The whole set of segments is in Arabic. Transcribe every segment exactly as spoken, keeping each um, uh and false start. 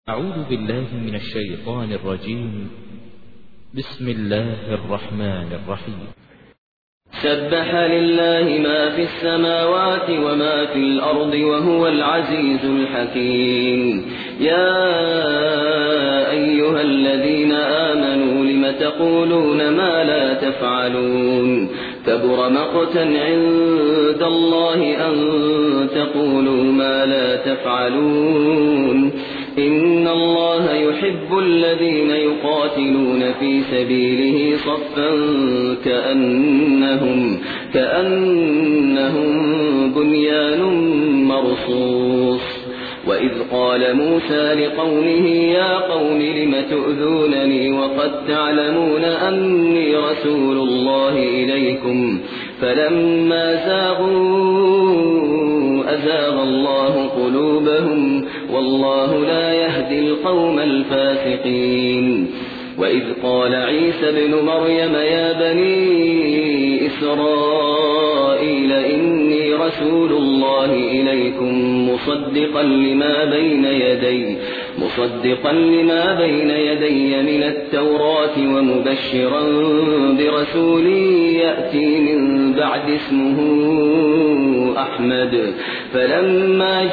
أعوذ بالله من الشيطان الرجيم. بسم الله الرحمن الرحيم. سبح لله ما في السماوات وما في الأرض وهو العزيز الحكيم. يا أيها الذين آمنوا لم تقولون ما لا تفعلون كبر مقتا عند الله أن تقولوا ما لا تفعلون. إن الله يحب الذين يقاتلون في سبيله صفا كأنهم, كأنهم بنيان مرصوص. وإذ قال موسى لقومه يا قوم لم تؤذونني وقد تعلمون أني رسول الله إليكم فلما زاغوا أزاغ الله قلوبهم والله لا يهدي القوم الفاسقين. وإذ قال عيسى ابن مريم يا بني إسرائيل إني رسول الله إليكم مصدقا لما بين يدي مصدقا لما بين يدي من التوراة ومبشرا برسول يأتي من بعد اسمه أحمد. فلما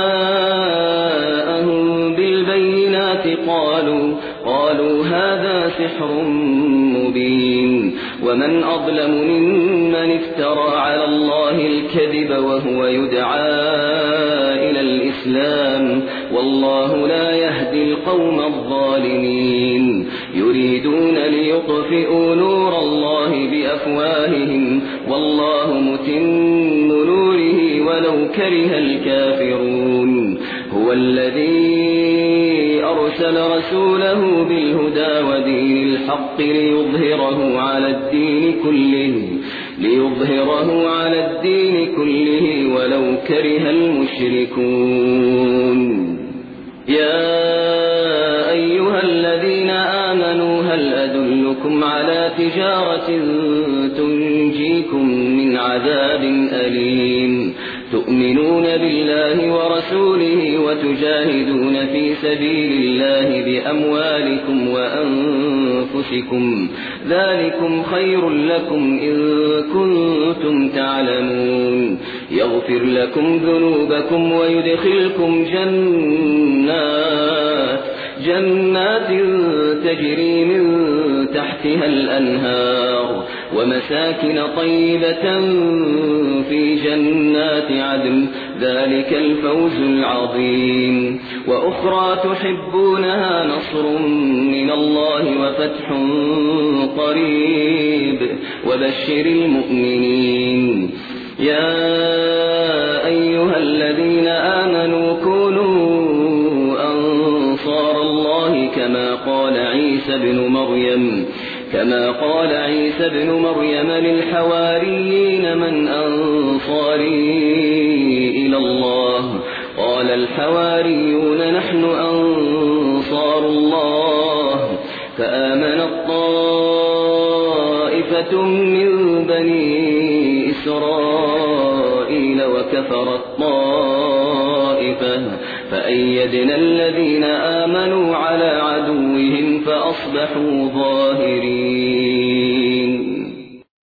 جاءهم بالبينات قالوا قالوا هذا سحر مبين. ومن أظلم ممن افترى على الله الكذب وهو يدعى إلى الإسلام والله لا يهدي القوم الظالمين. يريدون ليطفئوا نور الله بأفواههم والله متم نوره ولو كره الكافرون. هو الذي أرسل رسوله بالهدى ودين الحق ليظهره على الدين كله ليظهره على الدين كله ولو كره المشركون. يا أيها الذين آمنوا هل أدلكم على تجارة تنجيكم من عذاب أليم تؤمنون بالله ورسوله وتجاهدون في سبيل الله بأموالكم وأنفسكم ذلكم خير لكم إن كنتم تعلمون. يغفر لكم ذنوبكم ويدخلكم جنات جنات تجري من تحتها الأنهار ومساكن طيبة في جنات عدن ذلك الفوز العظيم. وأخرى تحبونها نصر من الله وفتح قريب وبشر المؤمنين. يا أيها الذين آمنوا كونوا أنصار الله كما قال عيسى ابن مريم كما قال عيسى ابن مريم للحواريين من أنصاري إلى الله قال الحواريون نحن أنصار الله. فآمنت طائفة من بني إسرائيل وكفرت طائفة فأيدنا الذين آمنوا على عدوهم فأصبحوا ظاهرين.